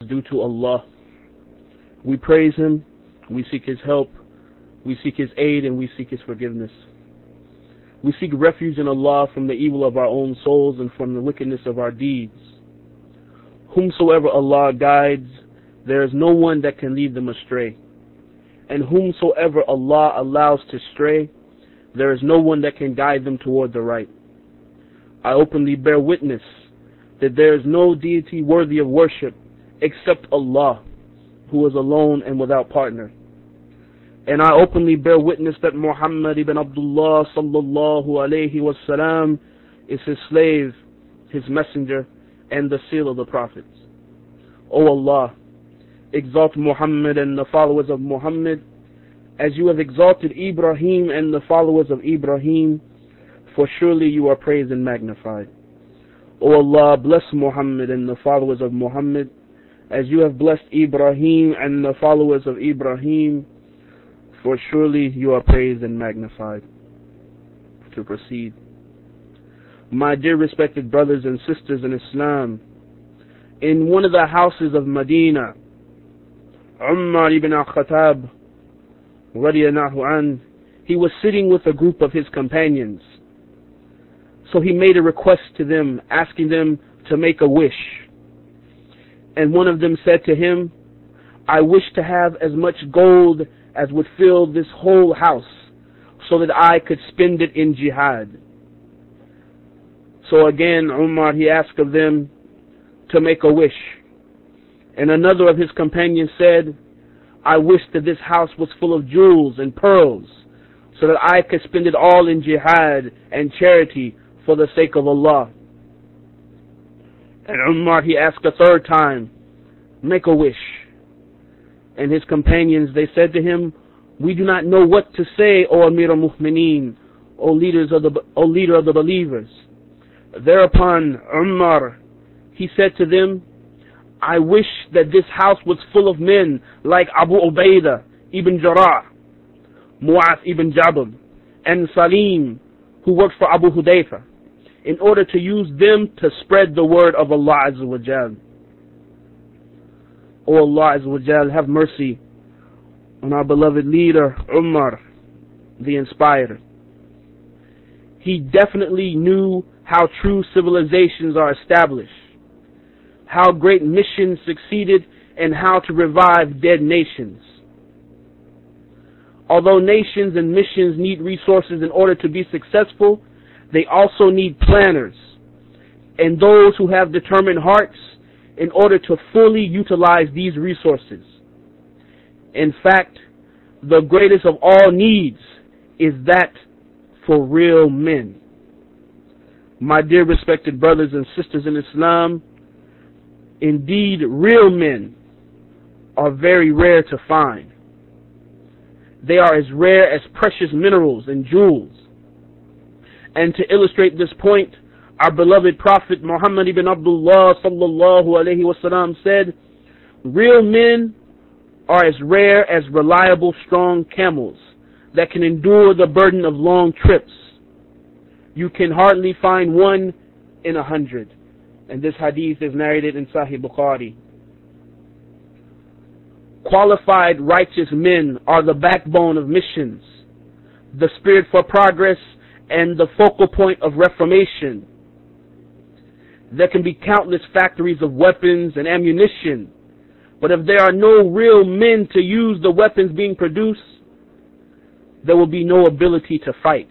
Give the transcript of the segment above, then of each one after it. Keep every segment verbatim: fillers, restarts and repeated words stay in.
due to Allah. We praise Him, we seek His help, we seek His aid, and we seek His forgiveness. We seek refuge in Allah from the evil of our own souls and from the wickedness of our deeds. Whomsoever Allah guides, there is no one that can lead them astray. And whomsoever Allah allows to stray, there is no one that can guide them toward the right. I openly bear witness that there is no deity worthy of worship except Allah, who is alone and without partner. And I openly bear witness that Muhammad ibn Abdullah sallallahu alayhi wasallam is His slave, His messenger, and the seal of the prophets. O Allah, exalt Muhammad and the followers of Muhammad as you have exalted Ibrahim and the followers of Ibrahim, for surely you are praised and magnified. O Allah, bless Muhammad and the followers of Muhammad as you have blessed Ibrahim and the followers of Ibrahim, for surely you are praised and magnified. To proceed. My dear respected brothers and sisters in Islam, in one of the houses of Medina, Umar ibn al-Khattab, radiyallahu anh, he was sitting with a group of his companions. So he made a request to them, asking them to make a wish. And one of them said to him, I wish to have as much gold as would fill this whole house, so that I could spend it in jihad. So again, Umar, he asked of them to make a wish. And another of his companions said, I wish that this house was full of jewels and pearls, so that I could spend it all in jihad and charity for the sake of Allah. And Umar, he asked a third time, make a wish. And his companions, they said to him, we do not know what to say, O Amir al-Mu'mineen, O leaders of the O leader of the believers. Thereupon Umar, he said to them, I wish that this house was full of men like Abu Ubaidah ibn Jarrah, Mu'ath ibn Jabal, and Salim, who worked for Abu Hudayfa, in order to use them to spread the word of Allah Azza wa Jal. O Allah Azza wa Jal, have mercy on our beloved leader, Umar, the inspired. He definitely knew how true civilizations are established, how great missions succeeded, and how to revive dead nations. Although nations and missions need resources in order to be successful, they also need planners and those who have determined hearts in order to fully utilize these resources. In fact, the greatest of all needs is that for real men. My dear respected brothers and sisters in Islam, indeed, real men are very rare to find. They are as rare as precious minerals and jewels. And to illustrate this point, our beloved Prophet Muhammad ibn Abdullah sallallahu alayhi wasallam said, real men are as rare as reliable, strong camels that can endure the burden of long trips. You can hardly find one in a hundred. And this hadith is narrated in Sahih Bukhari. Qualified righteous men are the backbone of missions, the spirit for progress, and the focal point of reformation. There can be countless factories of weapons and ammunition, but if there are no real men to use the weapons being produced, there will be no ability to fight.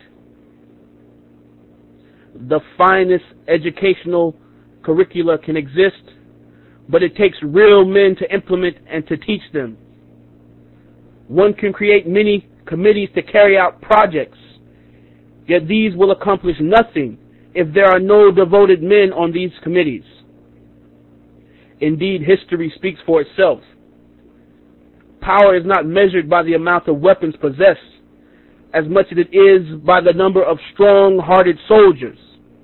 The finest educational curricula can exist, but it takes real men to implement and to teach them. One can create many committees to carry out projects, yet these will accomplish nothing if there are no devoted men on these committees. Indeed, history speaks for itself. Power is not measured by the amount of weapons possessed, as much as it is by the number of strong-hearted soldiers.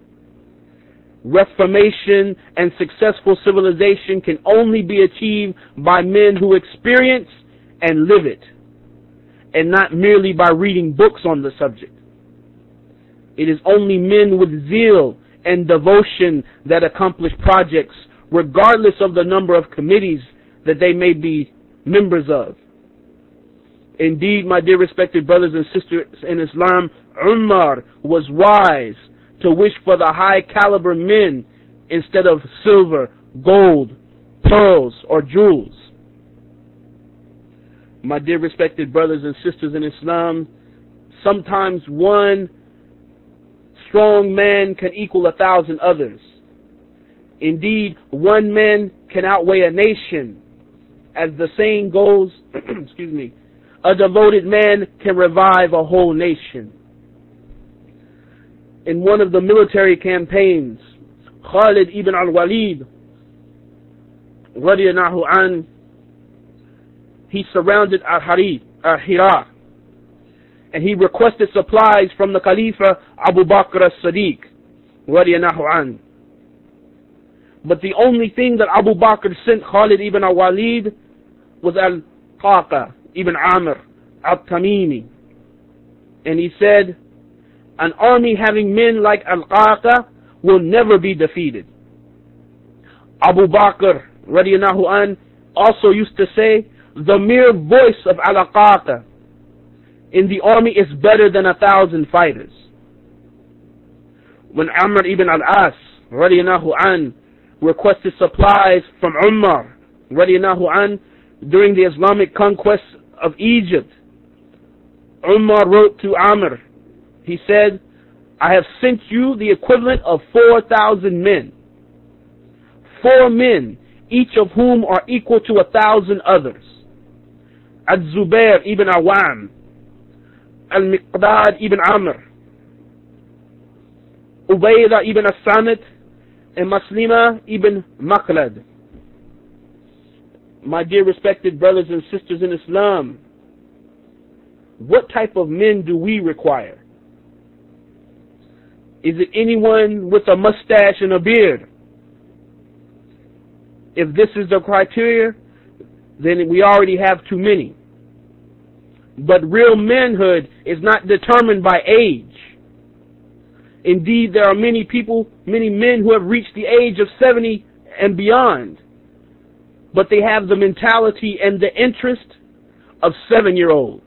Reformation and successful civilization can only be achieved by men who experience and live it, and not merely by reading books on the subject. It is only men with zeal and devotion that accomplish projects, regardless of the number of committees that they may be members of. Indeed, my dear respected brothers and sisters in Islam, Umar was wise to wish for the high caliber men instead of silver, gold, pearls, or jewels. My dear respected brothers and sisters in Islam, sometimes one strong man can equal a thousand others. Indeed, one man can outweigh a nation. As the saying goes, excuse me, a devoted man can revive a whole nation. In one of the military campaigns, Khalid ibn al-Walid, radiyallahu an, he surrounded al-Hira, and he requested supplies from the Khalifa Abu Bakr as-Siddiq, radiyallahu an. But the only thing that Abu Bakr sent Khalid ibn al-Walid was al-Qaqa ibn Amr al-Tamimi. And he said, an army having men like al-Qaqa will never be defeated. Abu Bakr radiyallahu an also used to say, the mere voice of al-Qaqa in the army is better than a thousand fighters. When Amr ibn al-As radiyallahu an requested supplies from Umar radiyallahu an during the Islamic conquest of Egypt, Umar wrote to Amr, he said, I have sent you the equivalent of four thousand men. Four men, each of whom are equal to a thousand others. Al-Zubair ibn Awam, Al-Miqdad ibn Amr, Ubaydah ibn As-Samit, and Maslima ibn Makhlad. My dear respected brothers and sisters in Islam, what type of men do we require? Is it anyone with a mustache and a beard? If this is the criteria, then we already have too many. But real manhood is not determined by age. Indeed, there are many people, many men who have reached the age of seventy and beyond, but they have the mentality and the interest of seven-year-olds.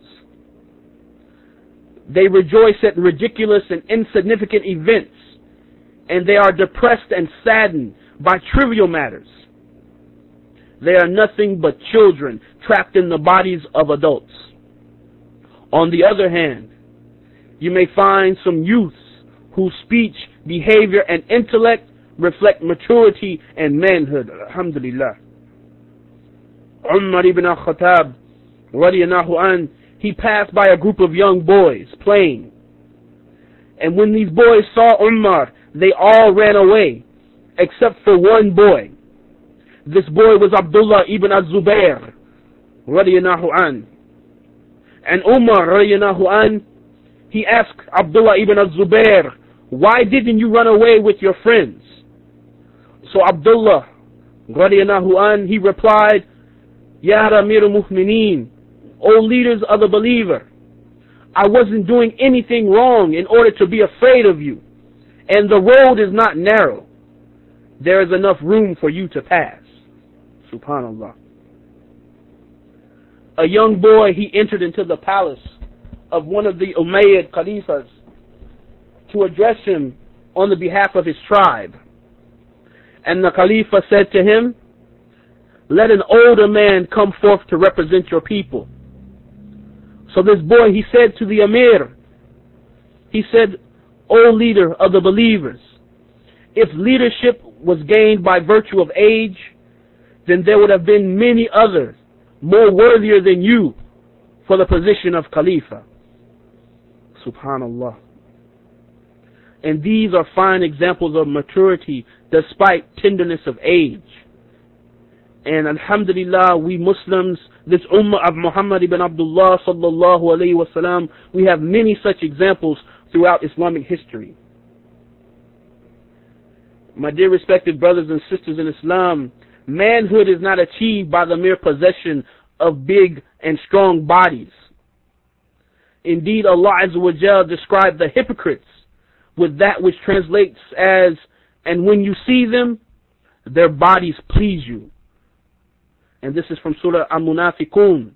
They rejoice at ridiculous and insignificant events, and they are depressed and saddened by trivial matters. They are nothing but children trapped in the bodies of adults. On the other hand, you may find some youths whose speech, behavior, and intellect reflect maturity and manhood. Alhamdulillah. Umar ibn al-Khattab, radiyallahu an, he passed by a group of young boys playing. And when these boys saw Umar, they all ran away, except for one boy. This boy was Abdullah ibn al-Zubair, radiyallahu an. And Umar, radiyallahu an, he asked Abdullah ibn al-Zubair, why didn't you run away with your friends? So Abdullah, radiyallahu an, he replied, Ya Amir al-Mu'mineen, O leaders of the believer, I wasn't doing anything wrong in order to be afraid of you. And the road is not narrow. There is enough room for you to pass. Subhanallah. A young boy, he entered into the palace of one of the Umayyad Khalifas to address him on the behalf of his tribe. And the Khalifa said to him, let an older man come forth to represent your people. So this boy, he said to the Amir, he said, O leader of the believers, if leadership was gained by virtue of age, then there would have been many others more worthier than you for the position of Khalifa. Subhanallah. And these are fine examples of maturity despite tenderness of age. And alhamdulillah, we Muslims, this ummah of Muhammad ibn Abdullah sallallahu alayhi wa sallam, we have many such examples throughout Islamic history. My dear respected brothers and sisters in Islam, manhood is not achieved by the mere possession of big and strong bodies. Indeed, Allah Azza wa Jal described the hypocrites with that which translates as, and when you see them, their bodies please you. And this is from Surah Al-Munafiqun.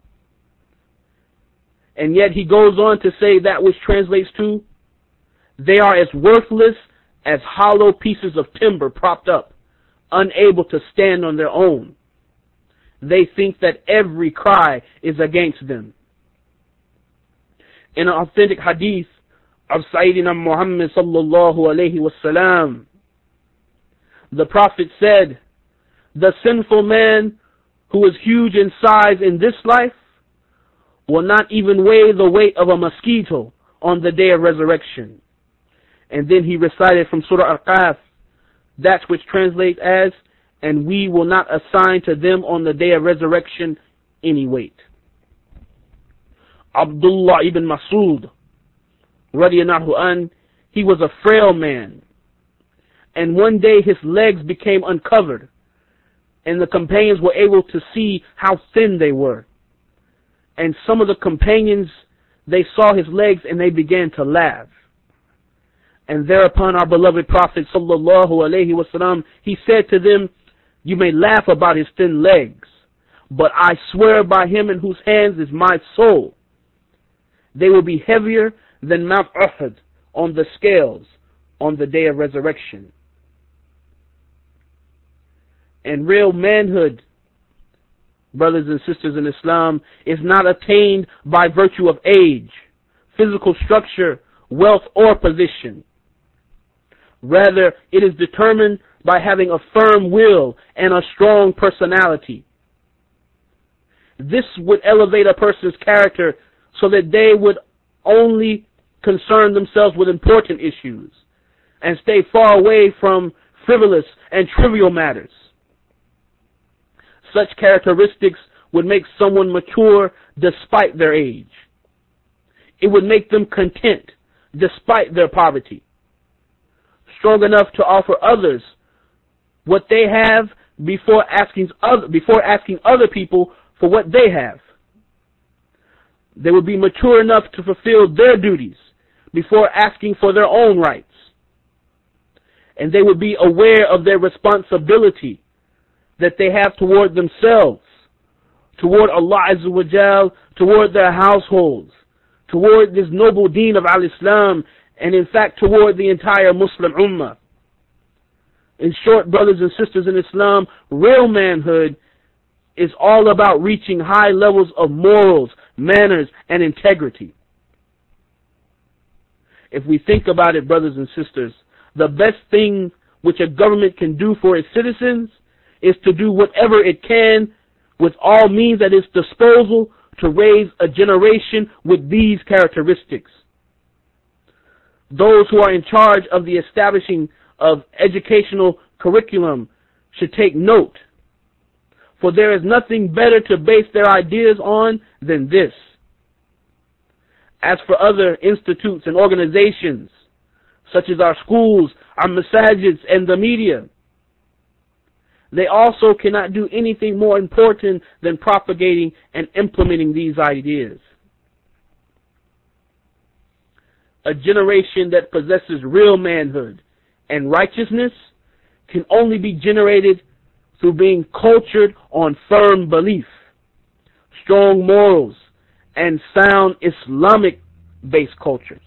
And yet he goes on to say that which translates to, they are as worthless as hollow pieces of timber propped up, unable to stand on their own. They think that every cry is against them. In an authentic hadith of Sayyidina Muhammad sallallahu alayhi wasallam, the Prophet said, the sinful man who is huge in size in this life will not even weigh the weight of a mosquito on the day of resurrection. And then he recited from Surah Al-Qaf, that which translates as, and we will not assign to them on the day of resurrection any weight. Abdullah ibn Mas'ud, radiyallahu an, he was a frail man. And one day his legs became uncovered, and the companions were able to see how thin they were. And some of the companions, they saw his legs and they began to laugh. And thereupon our beloved Prophet sallallahu alaihi wasallam, he said to them, you may laugh about his thin legs, but I swear by him in whose hands is my soul, they will be heavier than Mount Uhud on the scales on the day of resurrection. And real manhood, brothers and sisters in Islam, is not attained by virtue of age, physical structure, wealth, or position. Rather, it is determined by having a firm will and a strong personality. This would elevate a person's character so that they would only concern themselves with important issues and stay far away from frivolous and trivial matters. Such characteristics would make someone mature despite their age. It would make them content despite their poverty, strong enough to offer others what they have before asking other, before asking other people for what they have. They would be mature enough to fulfill their duties before asking for their own rights. And they would be aware of their responsibility that they have toward themselves, toward Allah Azza wa Jal, toward their households, toward this noble deen of Al-Islam, and in fact toward the entire Muslim Ummah. In short, brothers and sisters in Islam, real manhood is all about reaching high levels of morals, manners, and integrity. If we think about it, brothers and sisters, the best thing which a government can do for its citizens is to do whatever it can with all means at its disposal to raise a generation with these characteristics. Those who are in charge of the establishing of educational curriculum should take note, for there is nothing better to base their ideas on than this. As for other institutes and organizations, such as our schools, our masajids, and the media, they also cannot do anything more important than propagating and implementing these ideas. A generation that possesses real manhood and righteousness can only be generated through being cultured on firm belief, strong morals, and sound Islamic-based cultures.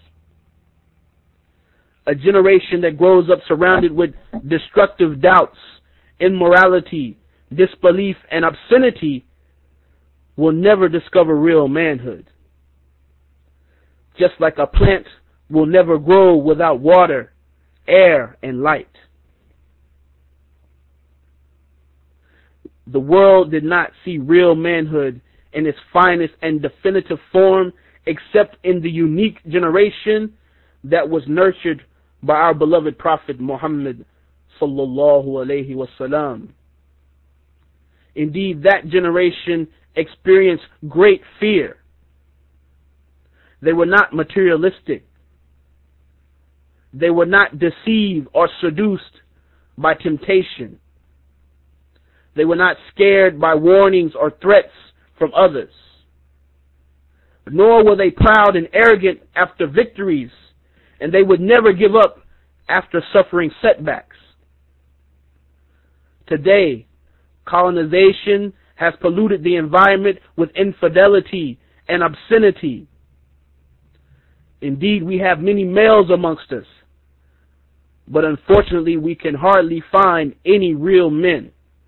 A generation that grows up surrounded with destructive doubts, immorality, disbelief, and obscenity will never discover real manhood. Just like a plant will never grow without water, air, and light. The world did not see real manhood in its finest and definitive form except in the unique generation that was nurtured by our beloved Prophet Muhammad sallallahu alayhi wasallam. Indeed, that generation experienced great fear. They were not materialistic. They were not deceived or seduced by temptation. They were not scared by warnings or threats from others. Nor were they proud and arrogant after victories, and they would never give up after suffering setbacks. Today, colonization has polluted the environment with infidelity and obscenity. Indeed, we have many males amongst us, but unfortunately we can hardly find any real men.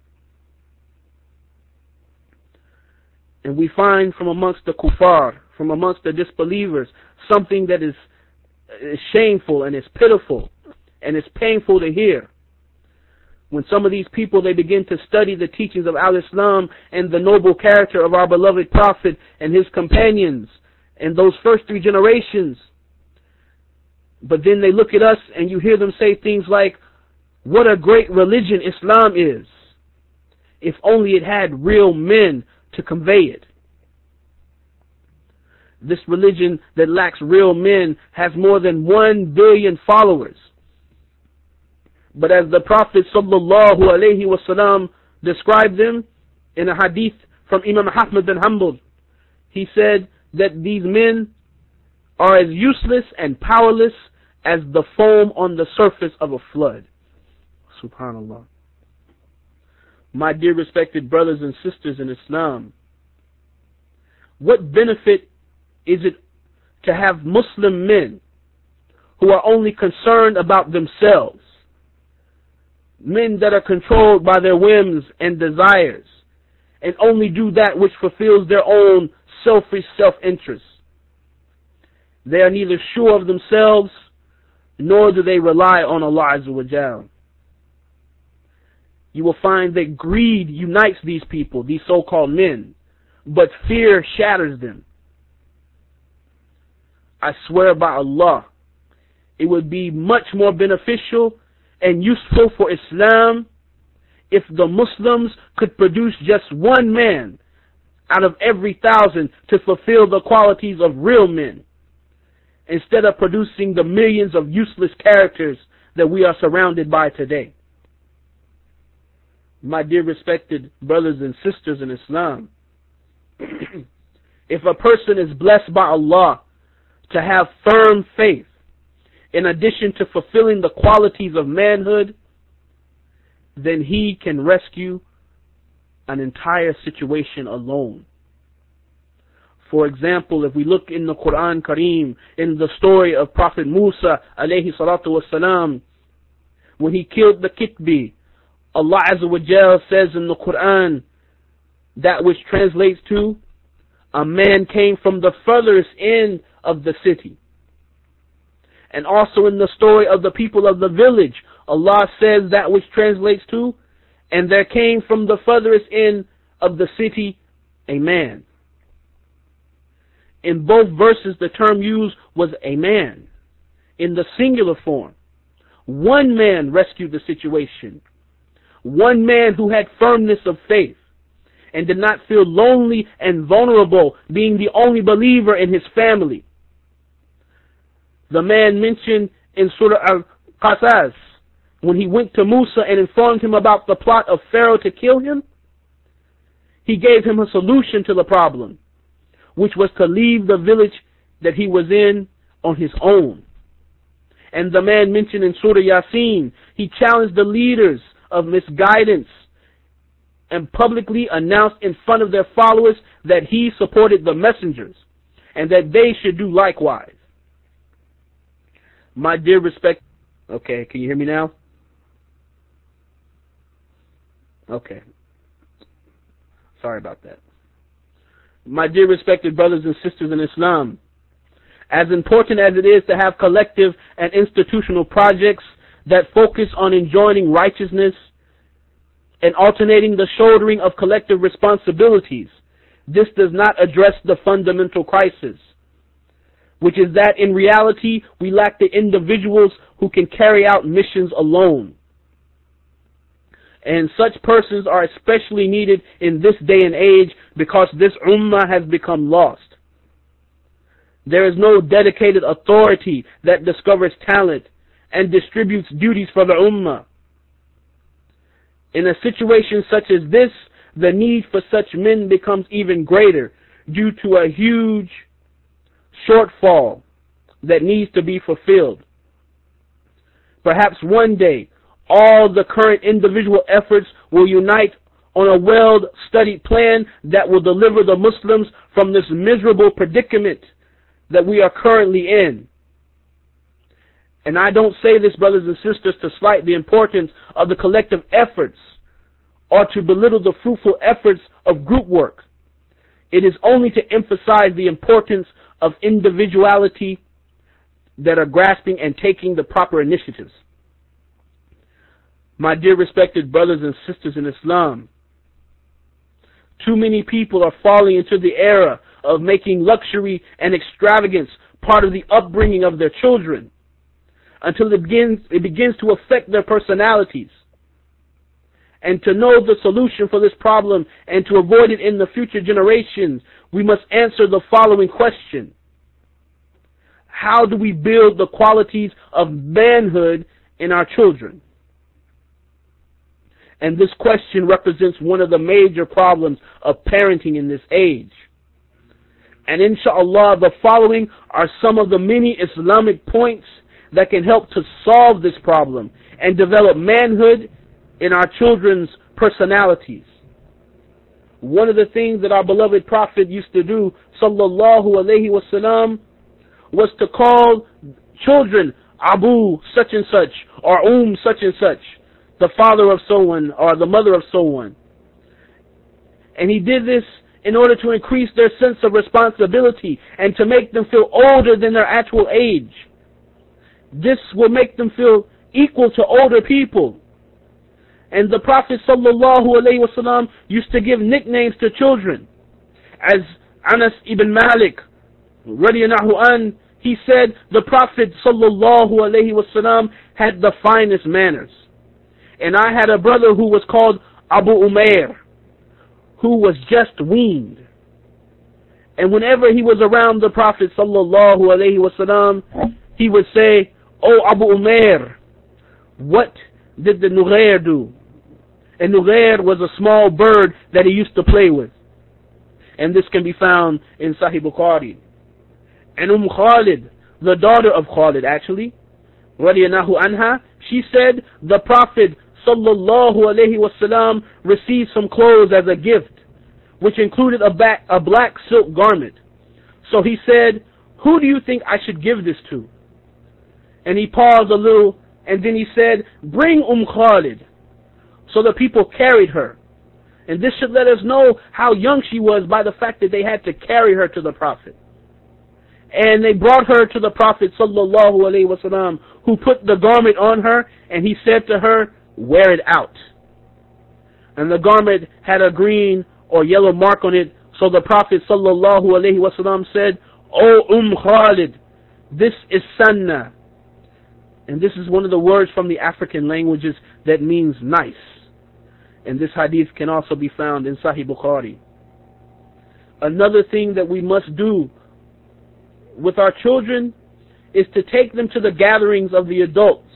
And we find from amongst the kuffar, from amongst the disbelievers, something that is, is shameful and is pitiful and is painful to hear. When some of these people, they begin to study the teachings of Al-Islam and the noble character of our beloved Prophet and his companions and those first three generations, but then they look at us and you hear them say things like, what a great religion Islam is, if only it had real men to convey it. This religion that lacks real men has more than one billion followers. But as the Prophet sallallahu alaihi wasallam described them in a hadith from Imam Ahmad bin Hanbal, he said that these men are as useless and powerless as the foam on the surface of a flood. Subhanallah. My dear respected brothers and sisters in Islam, what benefit is it to have Muslim men who are only concerned about themselves, men that are controlled by their whims and desires, and only do that which fulfills their own selfish self-interest? They are neither sure of themselves, nor do they rely on Allah Azza wa Jal. You will find that greed unites these people, these so-called men, but fear shatters them. I swear by Allah, it would be much more beneficial and useful for Islam if the Muslims could produce just one man out of every thousand to fulfill the qualities of real men, instead of producing the millions of useless characters that we are surrounded by today. My dear respected brothers and sisters in Islam, if a person is blessed by Allah to have firm faith, in addition to fulfilling the qualities of manhood, then he can rescue an entire situation alone. For example, if we look in the Quran Kareem, in the story of Prophet Musa alayhi salatu wasalam, when he killed the Kitbi, Allah Azza wa Jal says in the Quran, that which translates to, a man came from the furthest end of the city. And also in the story of the people of the village, Allah says that which translates to, and there came from the furthest end of the city a man. In both verses, the term used was a man, in the singular form. One man rescued the situation. One man who had firmness of faith and did not feel lonely and vulnerable, being the only believer in his family. The man mentioned in Surah Al-Qasas, when he went to Musa and informed him about the plot of Pharaoh to kill him, he gave him a solution to the problem, which was to leave the village that he was in on his own. And the man mentioned in Surah Yasin, he challenged the leaders of misguidance and publicly announced in front of their followers that he supported the messengers and that they should do likewise. My dear respect, okay, can you hear me now? Okay. Sorry about that. My dear respected brothers and sisters in Islam, as important as it is to have collective and institutional projects that focus on enjoining righteousness and alternating the shouldering of collective responsibilities, this does not address the fundamental crisis, which is that in reality we lack the individuals who can carry out missions alone. And such persons are especially needed in this day and age because this ummah has become lost. There is no dedicated authority that discovers talent and distributes duties for the ummah. In a situation such as this, the need for such men becomes even greater due to a huge shortfall that needs to be fulfilled. Perhaps one day, all the current individual efforts will unite on a well-studied plan that will deliver the Muslims from this miserable predicament that we are currently in. And I don't say this, brothers and sisters, to slight the importance of the collective efforts or to belittle the fruitful efforts of group work. It is only to emphasize the importance of individuality that are grasping and taking the proper initiatives. My dear respected brothers and sisters in Islam, too many people are falling into the era of making luxury and extravagance part of the upbringing of their children until it begins, it begins to affect their personalities. And to know the solution for this problem and to avoid it in the future generations, we must answer the following question. How do we build the qualities of manhood in our children? And this question represents one of the major problems of parenting in this age. And inshallah, the following are some of the many Islamic points that can help to solve this problem and develop manhood in our children's personalities. One of the things that our beloved Prophet used to do, sallallahu alayhi wasallam, was to call children Abu such and such, or Um such and such, the father of someone or the mother of someone. And he did this in order to increase their sense of responsibility and to make them feel older than their actual age. This will make them feel equal to older people. And the Prophet sallallahu alaihi wasallam used to give nicknames to children. As Anas ibn Malik radiyallahu an, he said the Prophet sallallahu alaihi wasallam had the finest manners. And I had a brother who was called Abu Umair, who was just weaned. And whenever he was around the Prophet sallallahu alaihi wasallam, he would say, "Oh Abu Umair, what did the Nughair do?" And Nughair was a small bird that he used to play with. And this can be found in Sahih Bukhari. And Umm Khalid, the daughter of Khalid actually, radiyallahu anha, she said the Prophet sallallahu alaihi wasallam received some clothes as a gift, which included a, back, a black silk garment. So he said, "Who do you think I should give this to?" And he paused a little, and then he said, "Bring Umm Khalid." So the people carried her. And this should let us know how young she was by the fact that they had to carry her to the Prophet. And they brought her to the Prophet sallallahu alaihi wasallam, who put the garment on her, and he said to her, "Wear it out." And the garment had a green or yellow mark on it. So the Prophet sallallahu alaihi wasallam said, "O Umm Khalid, this is Sanna." And this is one of the words from the African languages that means nice. And this hadith can also be found in Sahih Bukhari. Another thing that we must do with our children is to take them to the gatherings of the adults.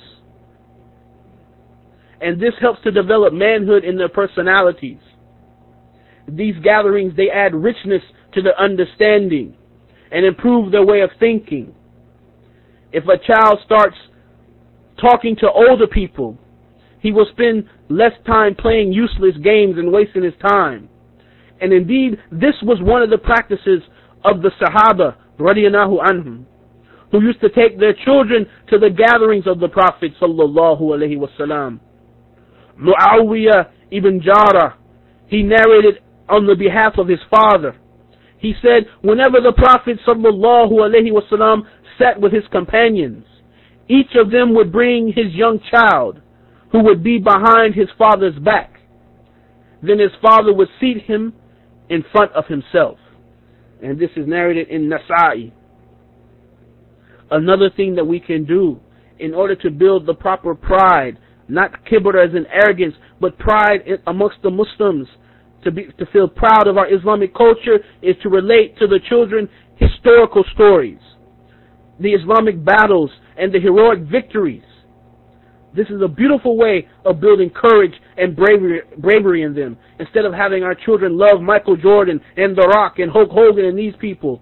And this helps to develop manhood in their personalities. These gatherings, they add richness to their understanding and improve their way of thinking. If a child starts talking to older people, he will spend less time playing useless games and wasting his time. And indeed, this was one of the practices of the Sahaba, radiyallahu anhum, who used to take their children to the gatherings of the Prophet sallallahu alaihi wasallam. Muawiyah ibn Jarrah, he narrated on the behalf of his father. He said, whenever the Prophet sallallahu alaihi wasallam sat with his companions, each of them would bring his young child, who would be behind his father's back. Then his father would seat him in front of himself. And this is narrated in Nasa'i. Another thing that we can do in order to build the proper pride, not kibr as in arrogance, but pride amongst the Muslims, to be to feel proud of our Islamic culture, is to relate to the children historical stories, the Islamic battles and the heroic victories. This is a beautiful way of building courage and bravery, bravery in them, instead of having our children love Michael Jordan and The Rock and Hulk Hogan and these people.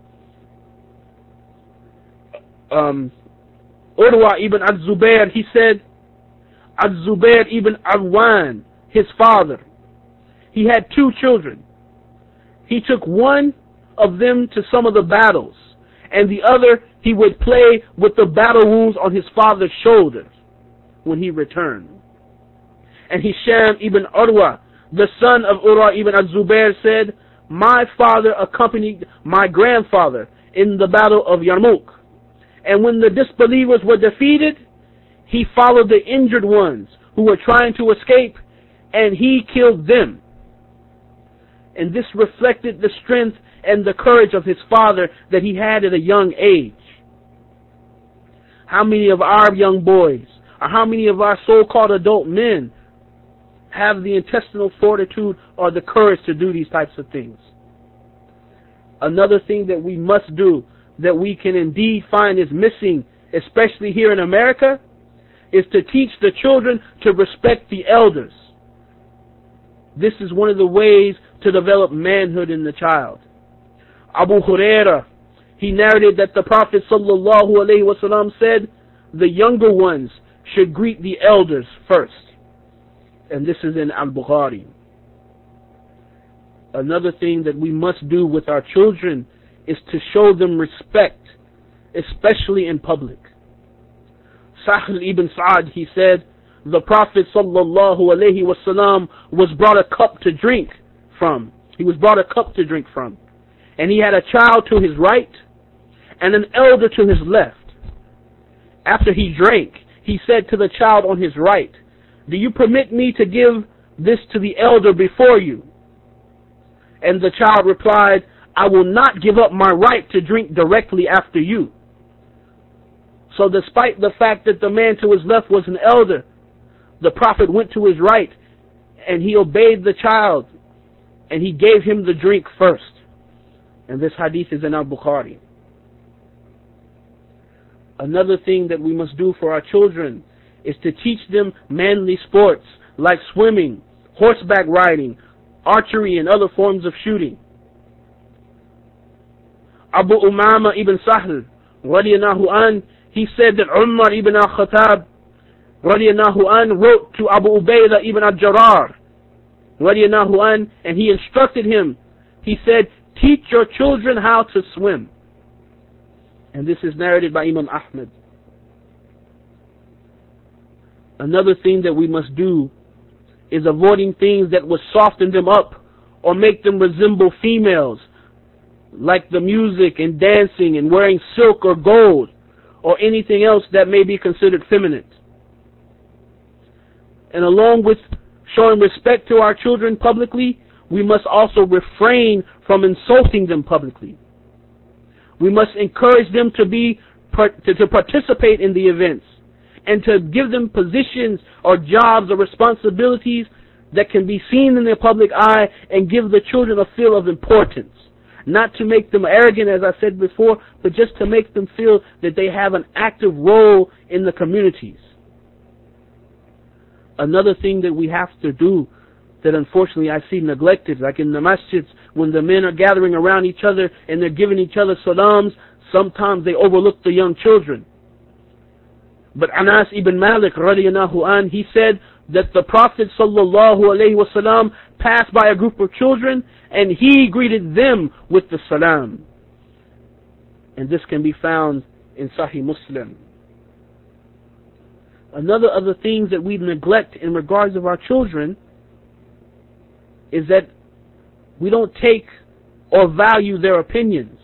Um, Urwa ibn al-Zubair, he said, al-Zubair ibn Awwan, his father, he had two children. He took one of them to some of the battles, and the other he would play with the battle wounds on his father's shoulders when he returned. And Hisham ibn Urwa, the son of Urwa ibn al-Zubair, said, my father accompanied my grandfather in the battle of Yarmouk, and when the disbelievers were defeated, he followed the injured ones who were trying to escape, and he killed them. And this reflected the strength and the courage of his father that he had at a young age. How many of our young boys, or how many of our so-called adult men have the intestinal fortitude or the courage to do these types of things? Another thing that we must do, that we can indeed find is missing, especially here in America, is to teach the children to respect the elders. This is one of the ways to develop manhood in the child. Abu Huraira, he narrated that the Prophet sallallahu alaihi wasallam said, the younger ones should greet the elders first. And this is in Al-Bukhari. Another thing that we must do with our children is to show them respect, especially in public. Sahl ibn Sa'ad, he said, the Prophet sallallahu alaihi wasallam was brought a cup to drink from. He was brought a cup to drink from. And he had a child to his right and an elder to his left. After he drank, he said to the child on his right, do you permit me to give this to the elder before you? And the child replied, I will not give up my right to drink directly after you. So despite the fact that the man to his left was an elder, the Prophet went to his right and he obeyed the child and he gave him the drink first. And this hadith is in Al-Bukhari. Another thing that we must do for our children is to teach them manly sports like swimming, horseback riding, archery, and other forms of shooting. Abu Umama ibn Sahl, radiyallahu an, he said that Umar ibn al-Khattab, radiyallahu an, wrote to Abu Ubaidah ibn al-Jarrah, radiyallahu an, and he instructed him. He said, teach your children how to swim. And this is narrated by Imam Ahmad. Another thing that we must do is avoiding things that would soften them up or make them resemble females, like the music and dancing and wearing silk or gold or anything else that may be considered feminine. And along with showing respect to our children publicly, we must also refrain from insulting them publicly. We must encourage them to be to, to participate in the events and to give them positions or jobs or responsibilities that can be seen in the public eye and give the children a feel of importance. Not to make them arrogant, as I said before, but just to make them feel that they have an active role in the communities. Another thing that we have to do that unfortunately I see neglected, like in the masjids, when the men are gathering around each other and they're giving each other salams, sometimes they overlook the young children. But Anas ibn Malik, radiyallahu an, he said that the Prophet sallallahu alaihi wasallam passed by a group of children and he greeted them with the salam. And this can be found in Sahih Muslim. Another of the things that we neglect in regards of our children is that we don't take or value their opinions.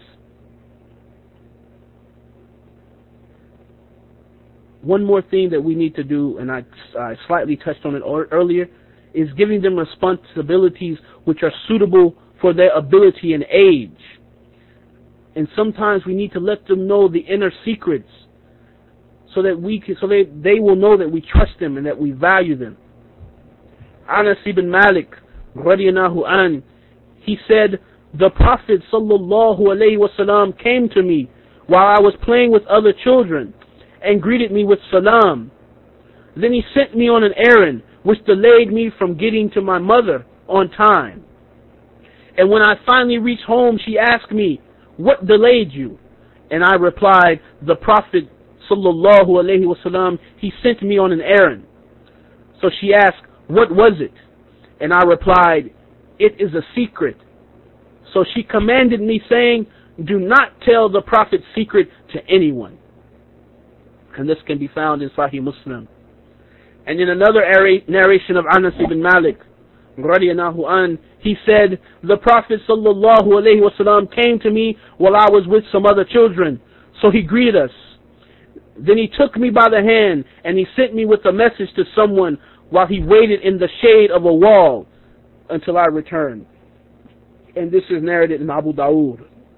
One more thing that we need to do, and I, I slightly touched on it earlier, is giving them responsibilities which are suitable for their ability and age. And sometimes we need to let them know the inner secrets so that we can, so they, they will know that we trust them and that we value them. Anas ibn Malik, radiyallahu an, he said, the Prophet sallallahu alaihi wasallam came to me while I was playing with other children and greeted me with salam. Then he sent me on an errand which delayed me from getting to my mother on time. And when I finally reached home, she asked me, what delayed you? And I replied, the Prophet sallallahu alaihi wasallam, he sent me on an errand. So she asked, what was it? And I replied, it is a secret. So she commanded me, saying, do not tell the Prophet's secret to anyone. And this can be found in Sahih Muslim. And in another narration of Anas ibn Malik, radiyallahu an, he said, the Prophet sallallahu alayhi wasallam came to me while I was with some other children. So he greeted us. Then he took me by the hand and he sent me with a message to someone while he waited in the shade of a wall until I returned. And this is narrated in Abu Dawood.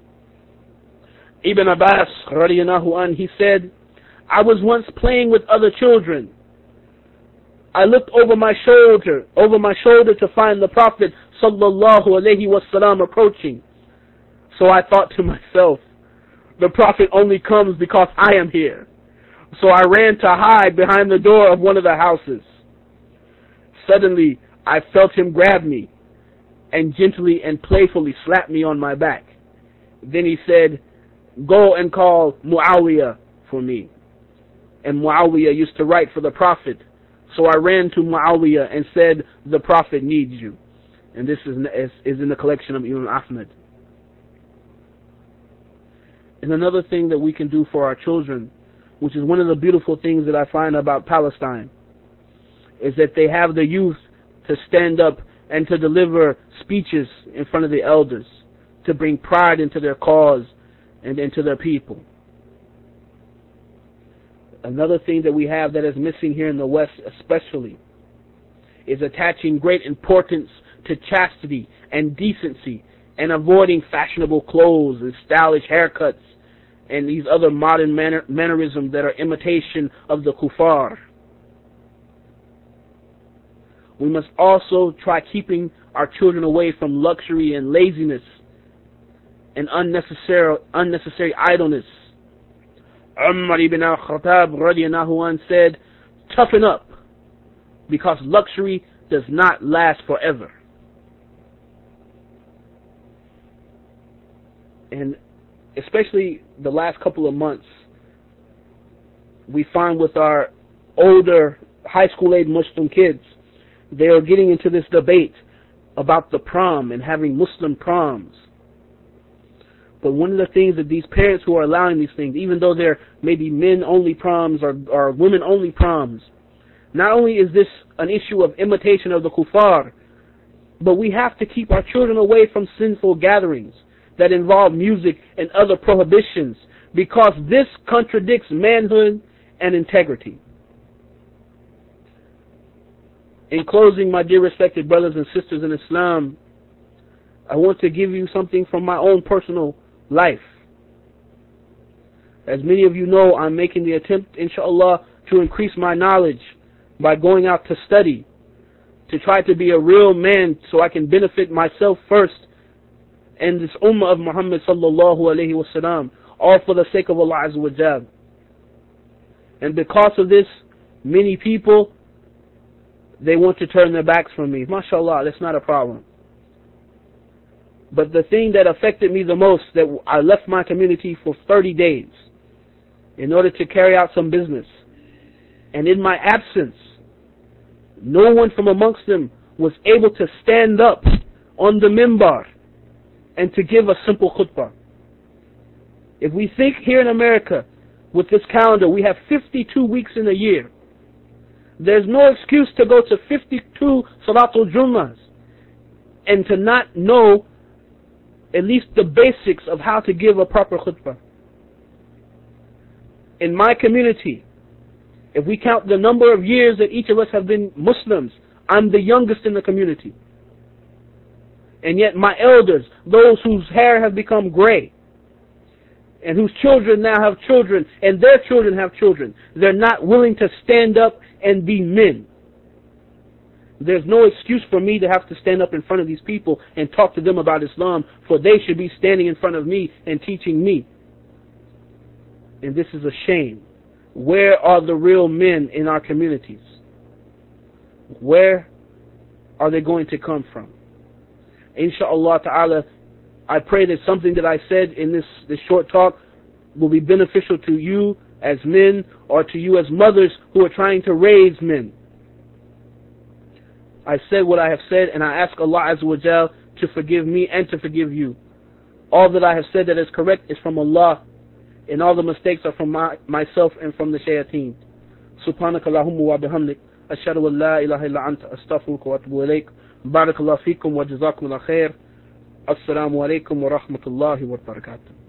Ibn Abbas radiyallahu an, he said, I was once playing with other children. I looked over my shoulder, over my shoulder to find the Prophet sallallahu alayhi wasallam approaching. So I thought to myself, the Prophet only comes because I am here. So I ran to hide behind the door of one of the houses. Suddenly, I felt him grab me and gently and playfully slap me on my back. Then he said, go and call Muawiyah for me. And Muawiyah used to write for the Prophet. So I ran to Muawiyah and said, the Prophet needs you. And this is, is in the collection of Imam Ahmad. And another thing that we can do for our children, which is one of the beautiful things that I find about Palestine, is that they have the youth to stand up and to deliver speeches in front of the elders, to bring pride into their cause and into their people. Another thing that we have that is missing here in the West especially is attaching great importance to chastity and decency and avoiding fashionable clothes and stylish haircuts and these other modern manner, mannerisms that are imitation of the kuffar. We must also try keeping our children away from luxury and laziness and unnecessary, unnecessary idleness. Umar ibn al-Khattab radiyallahu anh said, toughen up, because luxury does not last forever. And especially the last couple of months, we find with our older high school age Muslim kids, they are getting into this debate about the prom and having Muslim proms. But one of the things that these parents who are allowing these things, even though they're maybe men-only proms or, or women-only proms, not only is this an issue of imitation of the kuffar, but we have to keep our children away from sinful gatherings that involve music and other prohibitions, because this contradicts manhood and integrity. In closing, my dear respected brothers and sisters in Islam, I want to give you something from my own personal life. As many of you know, I'm making the attempt, inshallah, to increase my knowledge by going out to study, to try to be a real man so I can benefit myself first and this ummah of Muhammad sallallahu alayhi wasallam, all for the sake of Allah Azza wa Jal. And because of this, many people, they want to turn their backs from me. MashaAllah, that's not a problem. But the thing that affected me the most, that I left my community for thirty days in order to carry out some business. And in my absence, no one from amongst them was able to stand up on the mimbar and to give a simple khutbah. If we think here in America, with this calendar, we have fifty-two weeks in a year. There's no excuse to go to fifty-two Salatul Jummahs and to not know at least the basics of how to give a proper khutbah. In my community, if we count the number of years that each of us have been Muslims, I'm the youngest in the community. And yet my elders, those whose hair have become gray, and whose children now have children, and their children have children, they're not willing to stand up and be men. There's no excuse for me to have to stand up in front of these people and talk to them about Islam, for they should be standing in front of me and teaching me. And this is a shame. Where are the real men in our communities? Where are they going to come from? Insha'Allah ta'ala, I pray that something that I said in this, this short talk will be beneficial to you as men or to you as mothers who are trying to raise men. I said what I have said, and I ask Allah Azza wa Jal to forgive me and to forgive you. All that I have said that is correct is from Allah, and all the mistakes are from my, myself and from the shayateen. Subhanaka Allahumma wa bihamdik, ashhadu an la ilaha illa anta, astaghfiruka wa atubu ilayk. Barakallahu feekum wa jazakum Allah khair. Assalamu alaikum wa rahmatullahi wa barakatuh.